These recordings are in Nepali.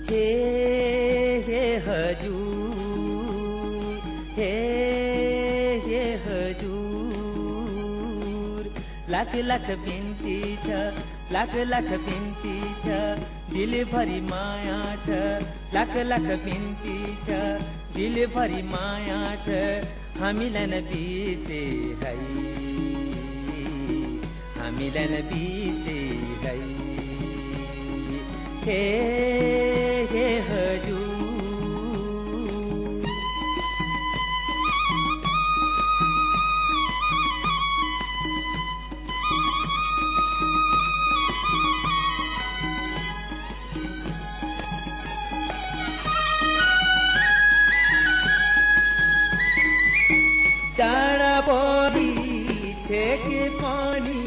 हे हजुर, हे हजुर, लाख लाख बिन्ती छ, लाख लाख बिन्ती छ, दिलभरि माया छ, लाख लाख बिन्ती छ, दिलभरि माया छ, हामीलाई नबिर्से है, हामीलाई नबिर्से है। हे हजुर, टाढा परी छेके पानी,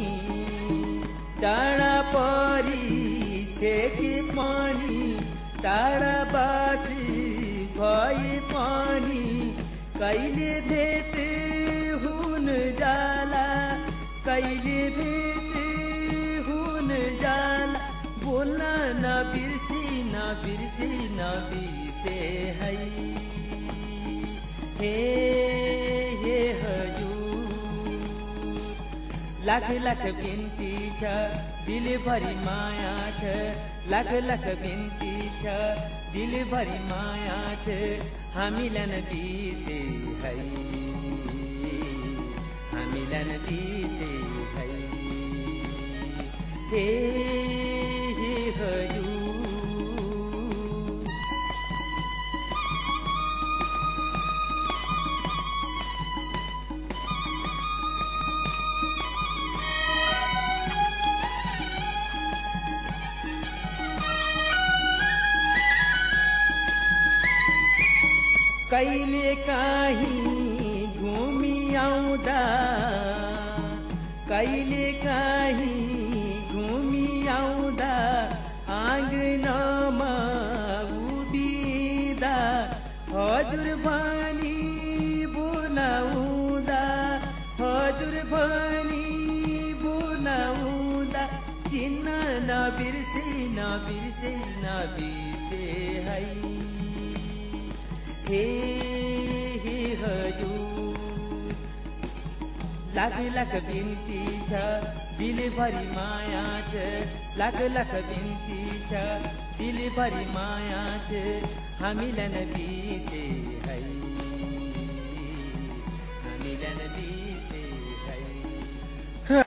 टाढा परी छेके पानी, टाढा बासी भए पानी, कहिले भेट हुन जाला, कहिले भेट हुन जाला, बोल्न नबिर्सी नबिर्सी नबिर्से है। हे हजुर, लाख लाख बिन्ती छ, दिलभरि माया छ, लाख लाख बिन्ती छ, दिलभरि माया छ, हामीलाई नबिर्से है, हामीलाई नबिर्से है। हे हजुर, कहिले काहीँ घुमी आउँदा, कहिले काहीँ घुमी आउँदा, आँगनमा उभिँदा हजुर भनी बोलाउँदा, हजुर भनी बोलाउँदा, चिन्न नबिर्से नबिर्से नबिर्से है। हे हजुर, लाख लाख बिन्ती छ, दिलभरि माया छ, लाख लाख बिन्ती छ, दिलभरि माया छ, हामीलाई नबिर्से है, हामीलाई नबिर्से।